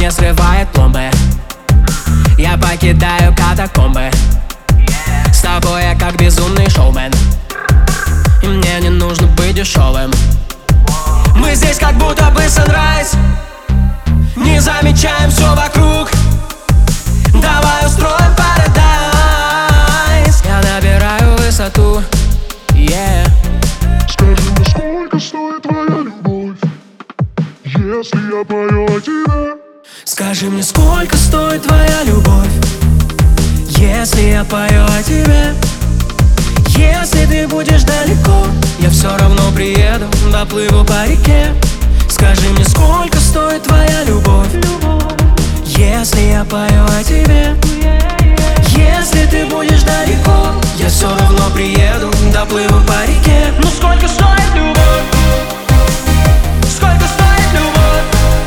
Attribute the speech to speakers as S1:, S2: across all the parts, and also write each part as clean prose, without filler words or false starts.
S1: мне срывает пломбы. Я покидаю катакомбы. С тобой я как безумный шоумен, и мне не нужно быть дешевым. Мы здесь как будто бы sunrise, не замечаем все вокруг. Давай устроим парадайз. Я набираю высоту, yeah.
S2: Скажи мне, сколько стоит твоя любовь, если я пою о тебе?
S1: Скажи мне, сколько стоит твоя любовь, если я пою о тебе? Если ты будешь далеко, я все равно приеду, доплыву по реке. Скажи мне, сколько стоит твоя любовь, если я пою о тебе? Если ты будешь далеко, я все равно приеду, доплыву по реке. Ну сколько стоит любовь? Сколько стоит любовь?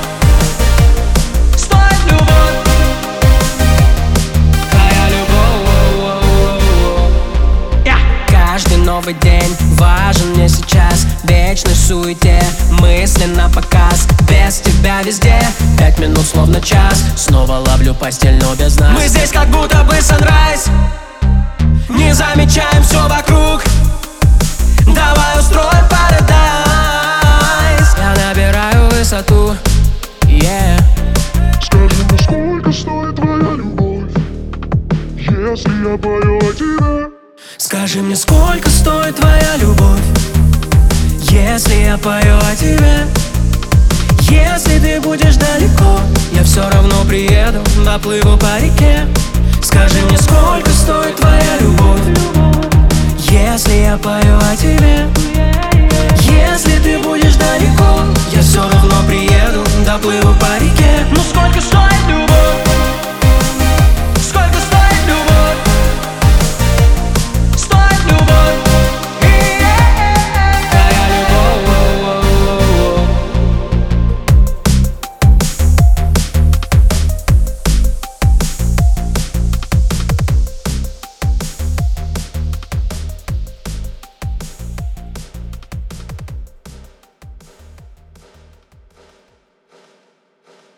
S1: Стоит любовь, твоя любовь. Каждый новый день важен мне сейчас, в вечной суете, мысли на показ. Без тебя везде 5 минут словно час, снова ловлю постель, но без нас. Мы здесь как будто бы sunrise, не замечаем все вокруг. Давай устроим парадайз. Я набираю высоту, yeah.
S2: Скажи мне, сколько стоит твоя любовь, если я пою о тебе?
S1: Скажи мне, сколько стоит твоя любовь, если я пою о тебе? Если ты будешь далеко, я все равно приеду, доплыву по реке. Скажи мне, сколько стоит твоя любовь, если я пою о тебе?